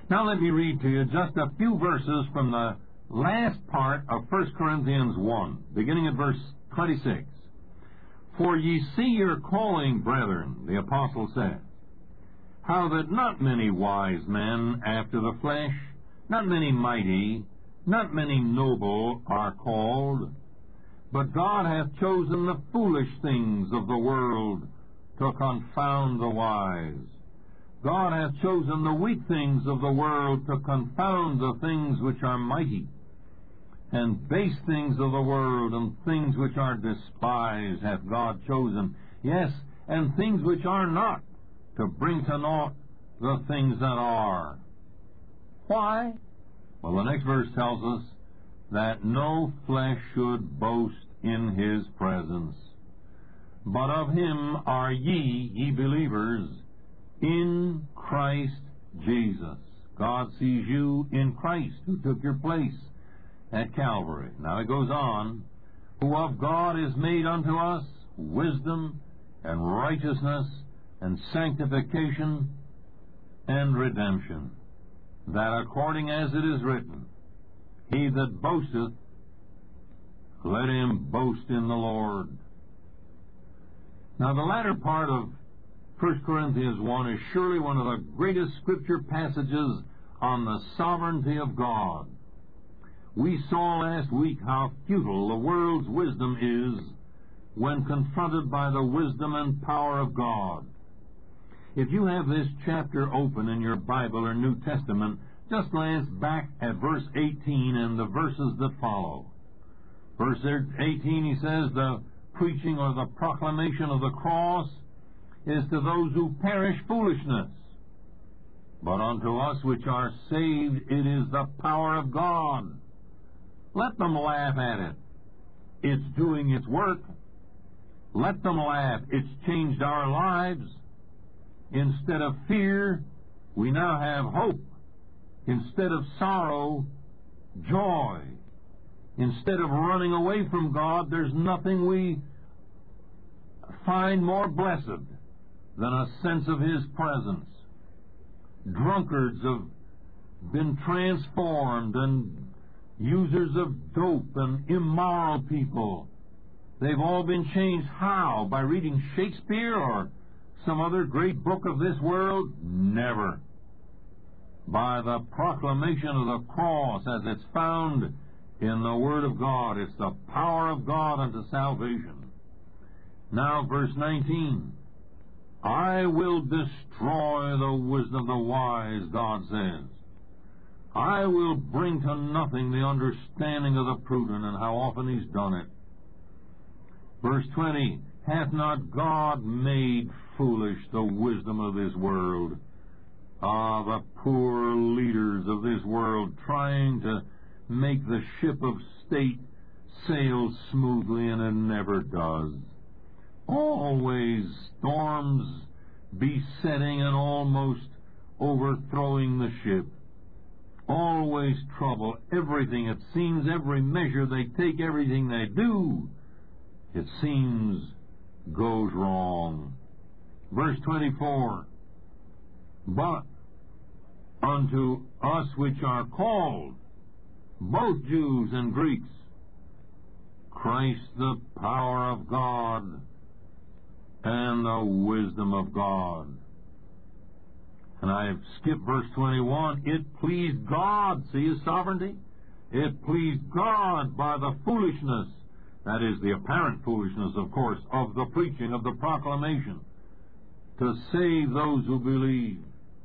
Now let me read to you just a few verses from the last part of 1 Corinthians 1, beginning at verse 26. For ye see your calling, brethren, the apostle says, how that not many wise men after the flesh, not many mighty, not many noble are called, but God hath chosen the foolish things of the world to confound the wise. God hath chosen the weak things of the world to confound the things which are mighty, and base things of the world, and things which are despised hath God chosen, yes, and things which are not, to bring to naught the things that are. Why? Well, the next verse tells us that no flesh should boast in his presence. But of him are ye believers, in Christ Jesus. God sees you in Christ, who took your place at Calvary. Now it goes on, who of God is made unto us wisdom and righteousness and sanctification and redemption, that according as it is written, he that boasteth, let him boast in the Lord. Now the latter part of 1 Corinthians 1 is surely one of the greatest scripture passages on the sovereignty of God. We saw last week how futile the world's wisdom is when confronted by the wisdom and power of God. If you have this chapter open in your Bible or New Testament, just glance back at verse 18 and the verses that follow. Verse 18, he says, the preaching or the proclamation of the cross is to those who perish foolishness, but unto us which are saved it is the power of God. Let them laugh at it. It's doing its work. Let them laugh. It's changed our lives. Instead of fear, we now have hope. Instead of sorrow, joy. Instead of running away from God, there's nothing we find more blessed than a sense of his presence. Drunkards have been transformed, and users of dope and immoral people, they've all been changed. How? By reading Shakespeare or some other great book of this world? Never. By the proclamation of the cross as it's found in the Word of God. It's the power of God unto salvation. Now verse 19. I will destroy the wisdom of the wise, God says. I will bring to nothing the understanding of the prudent, and how often he's done it. Verse 20, hath not God made foolish the wisdom of this world? Ah, the poor leaders of this world trying to make the ship of state sail smoothly, and it never does. Always storms besetting and almost overthrowing the ship. Always trouble. Everything, it seems, every measure they take, everything they do, it seems, goes wrong. Verse 24, but unto us which are called, both Jews and Greeks, Christ the power of God and the wisdom of God. And I have skipped verse 21. It pleased God, see his sovereignty? It pleased God by the foolishness, that is the apparent foolishness, of course, of the preaching, of the proclamation, to save those who believe.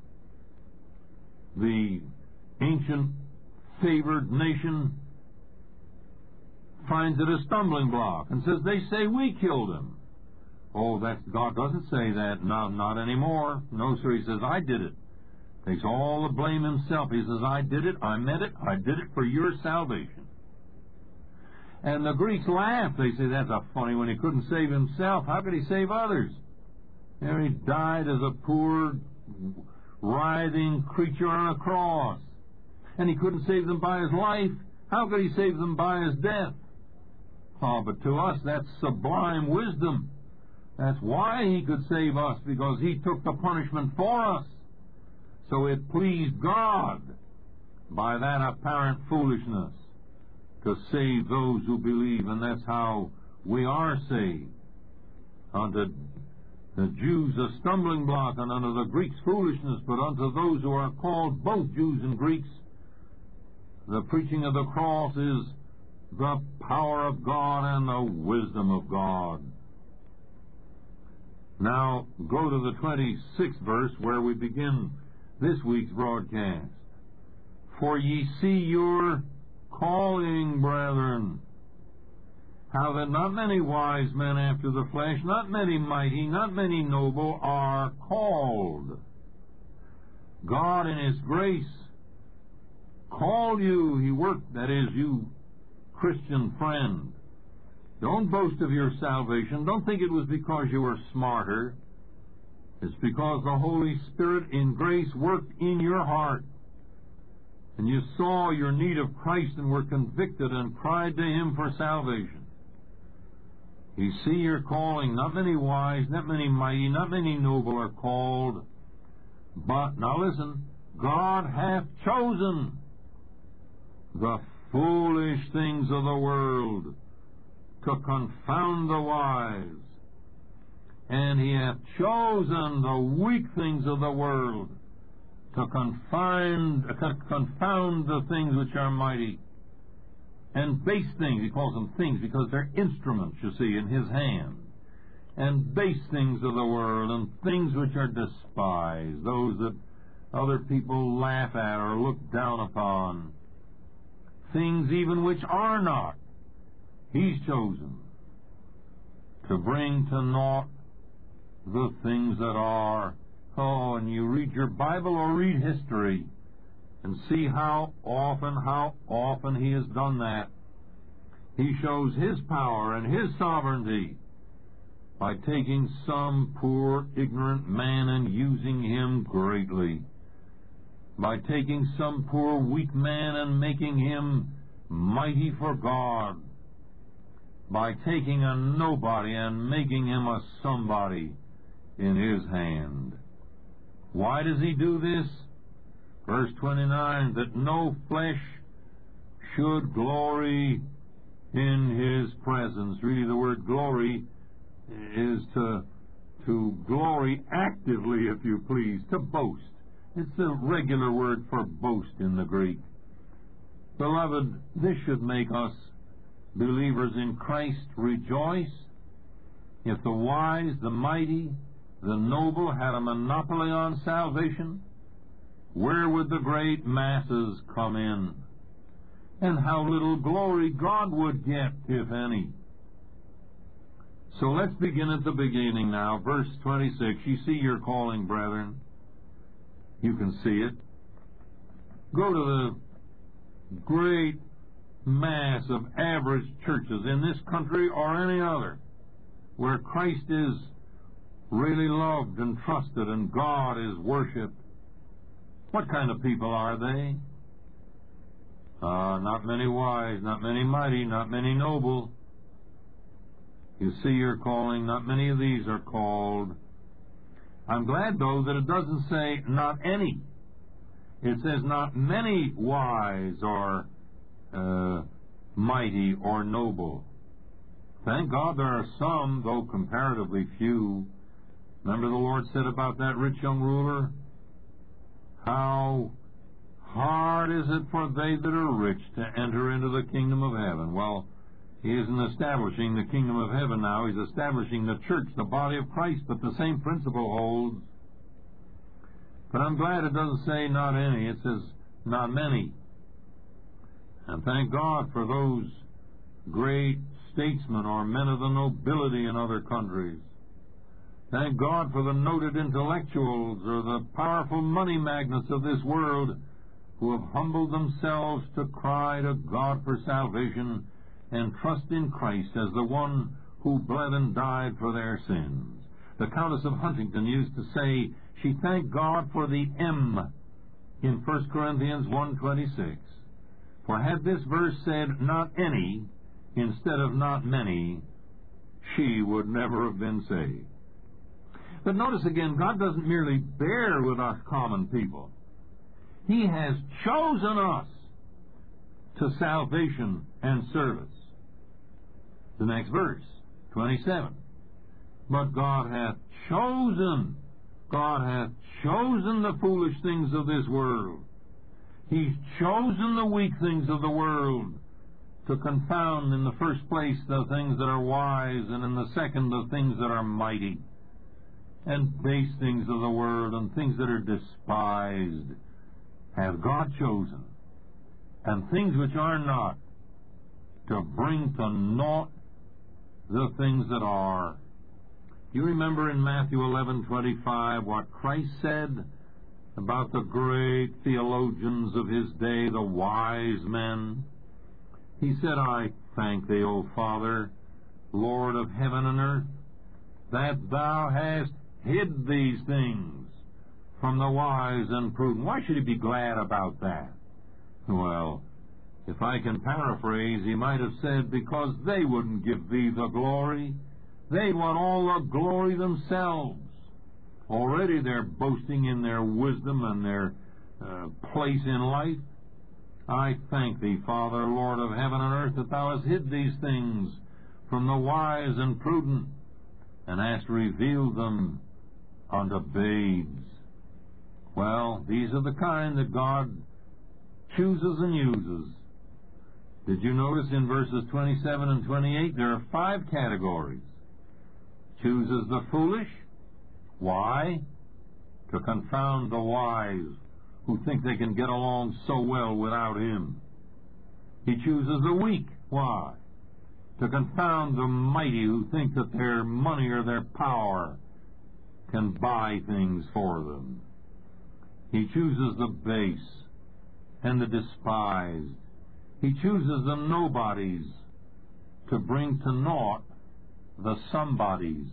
The ancient favored nation finds it a stumbling block and says, they say we killed him. Oh, God doesn't say that. No, not anymore. No, sir. He says, I did it. Takes all the blame himself. He says, I did it. I meant it. I did it for your salvation. And the Greeks laugh. They say, that's a funny when he couldn't save himself. How could he save others? There he died as a poor, writhing creature on a cross. And he couldn't save them by his life. How could he save them by his death? Oh, but to us, that's sublime wisdom. That's why he could save us, because he took the punishment for us. So it pleased God by that apparent foolishness to save those who believe, and that's how we are saved. Unto the Jews a stumbling block, and unto the Greeks foolishness, but unto those who are called, both Jews and Greeks, the preaching of the cross is the power of God and the wisdom of God. Now, go to the 26th verse where we begin this week's broadcast. For ye see your calling, brethren, how that not many wise men after the flesh, not many mighty, not many noble are called. God in His grace called you. He worked, that is, you Christian friend. Don't boast of your salvation. Don't think it was because you were smarter. It's because the Holy Spirit in grace worked in your heart. And you saw your need of Christ and were convicted and cried to Him for salvation. You see your calling. Not many wise, not many mighty, not many noble are called. But, now listen, God hath chosen the foolish things of the world to confound the wise. And He hath chosen the weak things of the world to confound the things which are mighty. And base things, He calls them things because they're instruments, you see, in His hand. And base things of the world, and things which are despised, those that other people laugh at or look down upon. Things even which are not, He's chosen to bring to naught the things that are. Oh, and you read your Bible or read history and see how often He has done that. He shows His power and His sovereignty by taking some poor, ignorant man and using him greatly. By taking some poor, weak man and making him mighty for God. By taking a nobody and making him a somebody in His hand. Why does He do this? Verse 29, that no flesh should glory in His presence. Really, the word glory is to glory actively, if you please, to boast. It's the regular word for boast in the Greek. Beloved, this should make us believers in Christ rejoice. If the wise, the mighty, the noble had a monopoly on salvation, where would the great masses come in? And how little glory God would get, if any. So let's begin at the beginning now. Verse 26. You see your calling, brethren. You can see it. Go to the great mass of average churches in this country or any other, where Christ is really loved and trusted and God is worshipped. What kind of people are they? Not many wise, not many mighty, not many noble. You see your calling, not many of these are called. I'm glad, though, that it doesn't say not any. It says not many wise or mighty or noble. Thank God there are some, though comparatively few. Remember the Lord said about that rich young ruler? How hard is it for they that are rich to enter into the kingdom of heaven? Well, He isn't establishing the kingdom of heaven now. He's establishing the church, the body of Christ, but the same principle holds. But I'm glad it doesn't say not any. It says not many. And thank God for those great statesmen or men of the nobility in other countries. Thank God for the noted intellectuals or the powerful money magnates of this world who have humbled themselves to cry to God for salvation and trust in Christ as the one who bled and died for their sins. The Countess of Huntington used to say she thanked God for the M in 1 Corinthians 1:26. For had this verse said not any instead of not many, she would never have been saved. But notice again, God doesn't merely bear with us common people. He has chosen us to salvation and service. The next verse, 27. But God hath chosen the foolish things of this world. He's chosen the weak things of the world to confound in the first place the things that are wise, and in the second the things that are mighty, and base things of the world and things that are despised have God chosen, and things which are not, to bring to naught the things that are. You remember in Matthew 11:25 what Christ said about the great theologians of his day, the wise men? He said, I thank thee, O Father, Lord of heaven and earth, that thou hast hid these things from the wise and prudent. Why should he be glad about that? Well, if I can paraphrase, he might have said, because they wouldn't give thee the glory. They want all the glory themselves. Already they're boasting in their wisdom and their place in life. I thank thee, Father, Lord of heaven and earth, that thou hast hid these things from the wise and prudent, and hast revealed them unto babes. Well, these are the kind that God chooses and uses. Did you notice in verses 27 and 28, there are 5 categories. Chooses the foolish. Why? To confound the wise, who think they can get along so well without him. He chooses the weak. Why? To confound the mighty, who think that their money or their power can buy things for them. He chooses the base and the despised. He chooses the nobodies to bring to naught the somebodies.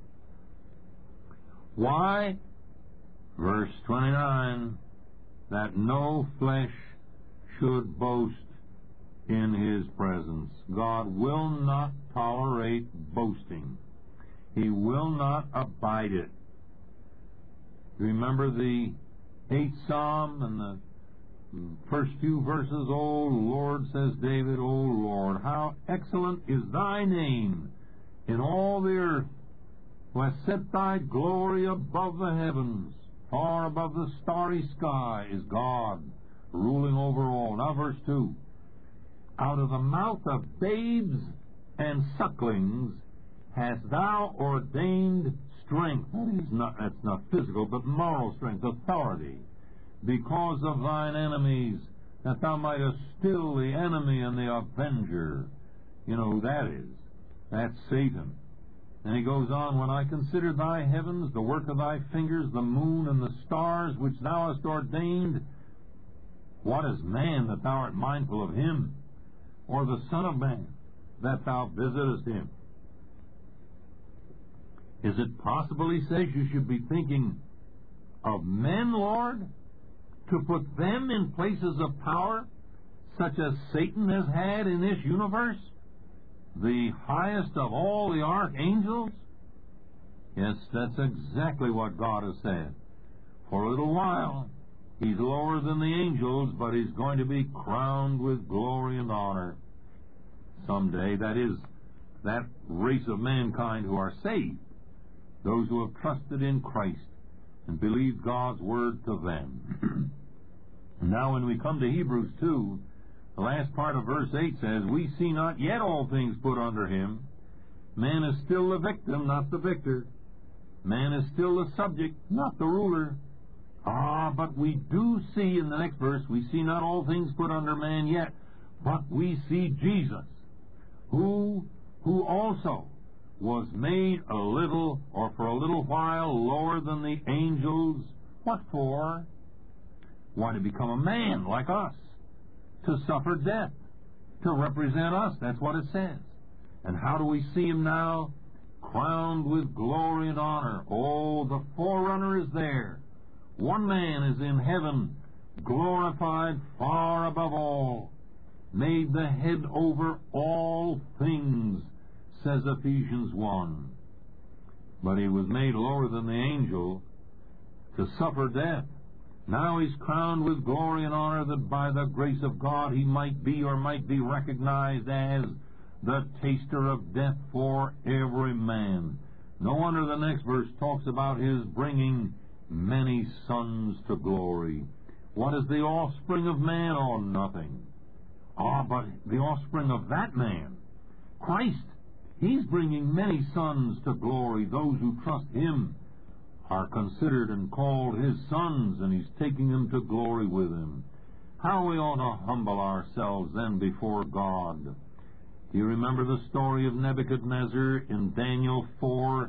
Why? Verse 29, that no flesh should boast in his presence. God will not tolerate boasting. He will not abide it. Remember the 8th Psalm and the first few verses, O Lord, says David, O Lord, how excellent is thy name in all the earth, who hast set thy glory above the heavens. Far above the starry sky is God, ruling over all. Now verse 2. Out of the mouth of babes and sucklings hast thou ordained strength. That's not physical, but moral strength, authority, because of thine enemies, that thou mightest still the enemy and the avenger. You know who that is. That's Satan. And he goes on, when I consider thy heavens, the work of thy fingers, the moon and the stars, which thou hast ordained, what is man that thou art mindful of him, or the Son of Man that thou visitest him? Is it possible, he says, you should be thinking of men, Lord, to put them in places of power, such as Satan has had in this universe? The highest of all the archangels? Yes, that's exactly what God has said. For a little while, he's lower than the angels, but he's going to be crowned with glory and honor someday. That is, that race of mankind who are saved, those who have trusted in Christ and believed God's word to them. Now when we come to Hebrews 2, the last part of verse 8 says, we see not yet all things put under him. Man is still the victim, not the victor. Man is still the subject, not the ruler. But we do see in the next verse, we see not all things put under man yet, but we see Jesus, who also was made a little, or for a little while, lower than the angels. What for? Why, to become a man like us, to suffer death, to represent us. That's what it says. And how do we see him now? Crowned with glory and honor. Oh, the forerunner is there. One man is in heaven, glorified far above all, made the head over all things, says Ephesians 1. But he was made lower than the angel to suffer death. Now he's crowned with glory and honor, that by the grace of God he might be recognized as the taster of death for every man. No wonder the next verse talks about his bringing many sons to glory. What is the offspring of man? Oh, nothing. But the offspring of that man, Christ, he's bringing many sons to glory. Those who trust him are considered and called his sons, and he's taking them to glory with him. How we ought to humble ourselves then before God. Do you remember the story of Nebuchadnezzar in Daniel 4,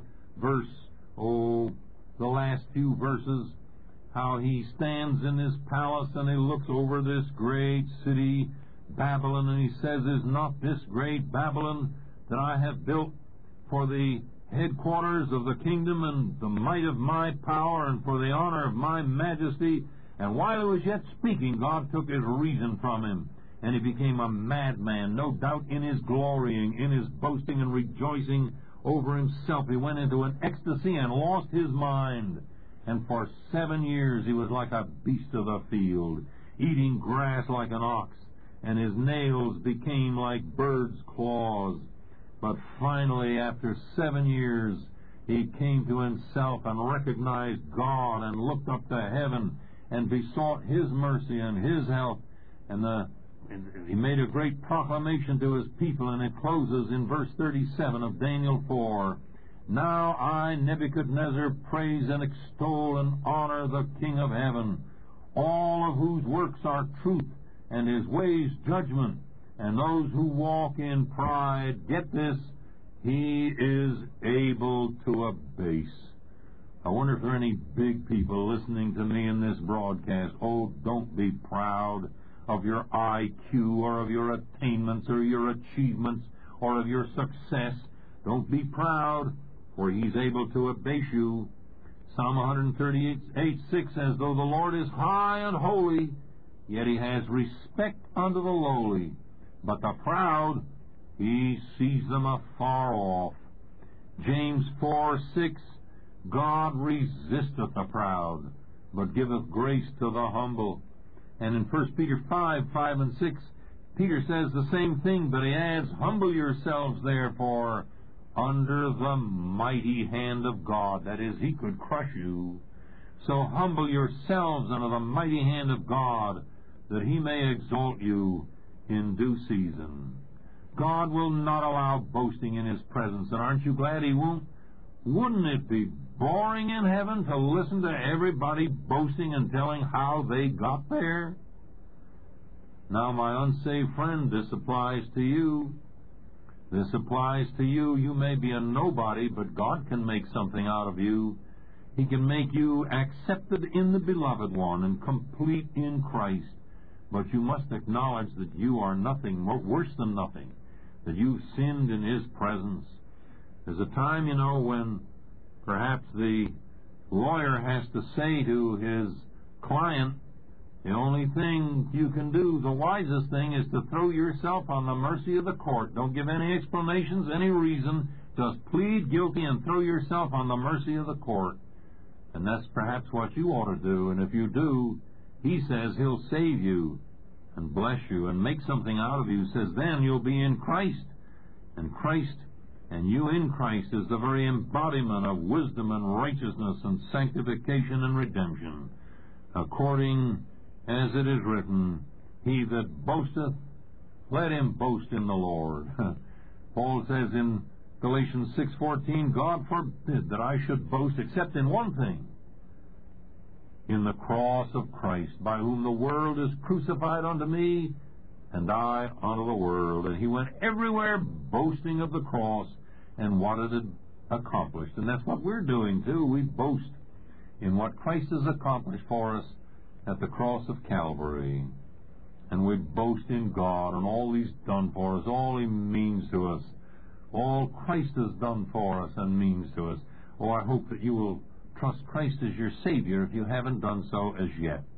the last few verses? How he stands in his palace and he looks over this great city, Babylon, and he says, "Is not this great Babylon that I have built for the headquarters of the kingdom and the might of my power and for the honor of my majesty?" And while he was yet speaking, God took his reason from him, and he became a madman. No doubt in his glorying, in his boasting and rejoicing over himself, he went into an ecstasy and lost his mind. And for 7 years he was like a beast of the field, eating grass like an ox, and his nails became like birds' claws. But finally, after 7 years, he came to himself and recognized God and looked up to heaven and besought his mercy and his help. And he made a great proclamation to his people, and it closes in verse 37 of Daniel 4. "Now I, Nebuchadnezzar, praise and extol and honor the King of heaven, all of whose works are truth, and his ways judgment, and those who walk in pride," get this, "he is able to abase." I wonder if there are any big people listening to me in this broadcast. Oh, don't be proud of your IQ or of your attainments or your achievements or of your success. Don't be proud, for he's able to abase you. Psalm 138:6 says, "Though the Lord is high and holy, yet he has respect unto the lowly. But the proud, he sees them afar off." James 4:6, "God resisteth the proud, but giveth grace to the humble." And in 1 Peter 5:5 and 6, Peter says the same thing, but he adds, "Humble yourselves, therefore, under the mighty hand of God." That is, he could crush you. So humble yourselves under the mighty hand of God, that he may exalt you in due season. God will not allow boasting in his presence, and aren't you glad he won't? Wouldn't it be boring in heaven to listen to everybody boasting and telling how they got there? Now, my unsaved friend, this applies to you. This applies to you. You may be a nobody, but God can make something out of you. He can make you accepted in the Beloved One and complete in Christ. But you must acknowledge that you are nothing, worse than nothing, that you've sinned in his presence. There's a time, when perhaps the lawyer has to say to his client, the only thing you can do, the wisest thing, is to throw yourself on the mercy of the court. Don't give any explanations, any reason. Just plead guilty and throw yourself on the mercy of the court. And that's perhaps what you ought to do. And if you do, he says he'll save you and bless you and make something out of you. He says then you'll be in Christ. And Christ and you in Christ is the very embodiment of wisdom and righteousness and sanctification and redemption. According as it is written, "He that boasteth, let him boast in the Lord." Paul says in Galatians 6:14, "God forbid that I should boast except in one thing, in the cross of Christ, by whom the world is crucified unto me, and I unto the world." And he went everywhere boasting of the cross and what it had accomplished. And that's what we're doing too. We boast in what Christ has accomplished for us at the cross of Calvary. And we boast in God and all he's done for us, all he means to us, all Christ has done for us and means to us. Oh, I hope that you will trust Christ as your Savior if you haven't done so as yet.